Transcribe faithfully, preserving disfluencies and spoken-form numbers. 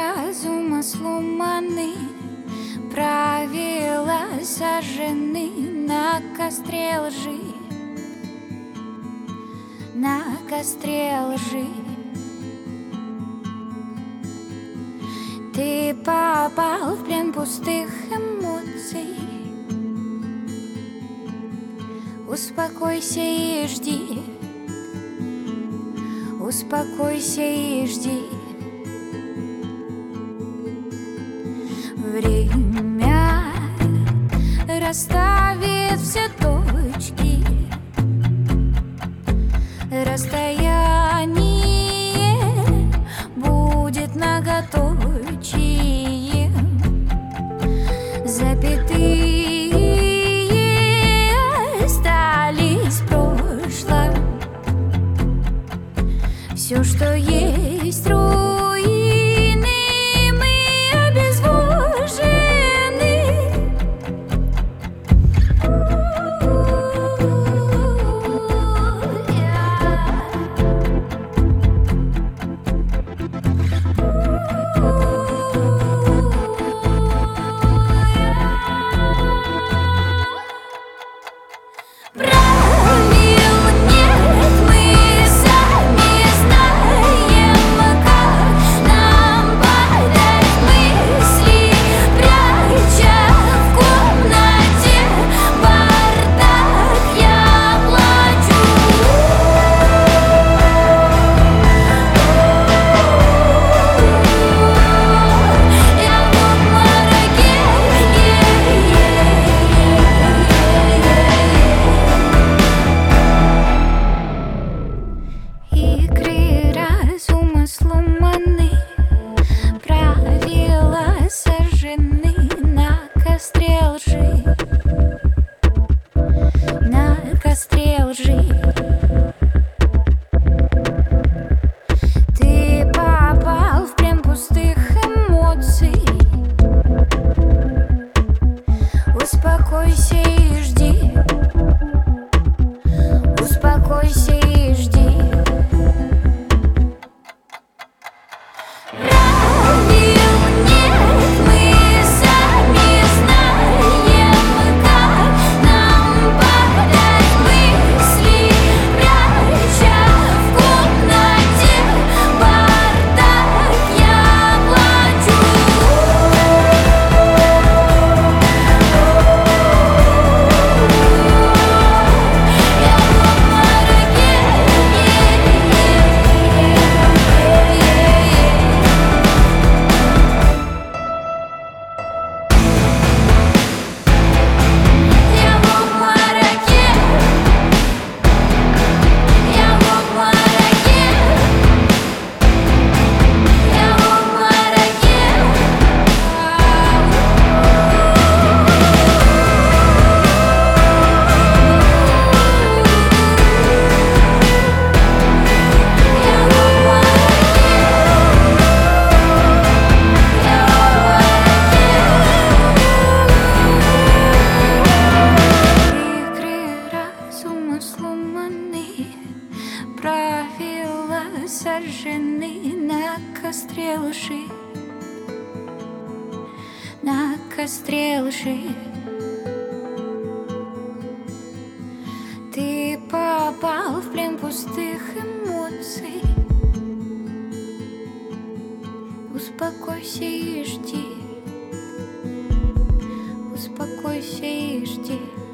разума сломаны, правила сожжены на костре лжи, на костре лжи. Ты попал в плен пустых эмоций. Успокойся и жди, успокойся и жди. Время расставит все точки. Расстояние будет многоточием. Запятые остались в прошлом. Все, что есть, руины, мы обезвожены. Игры разума сломаны, правила сожжены на костре лжи, на костре лжи. Ты попал в плен пустых эмоций. Успокойся и жди, успокойся и жди. Правила сожжены на костре лжи, на костре лжи. Ты попал в плен пустых эмоций. Успокойся и жди, успокойся и жди.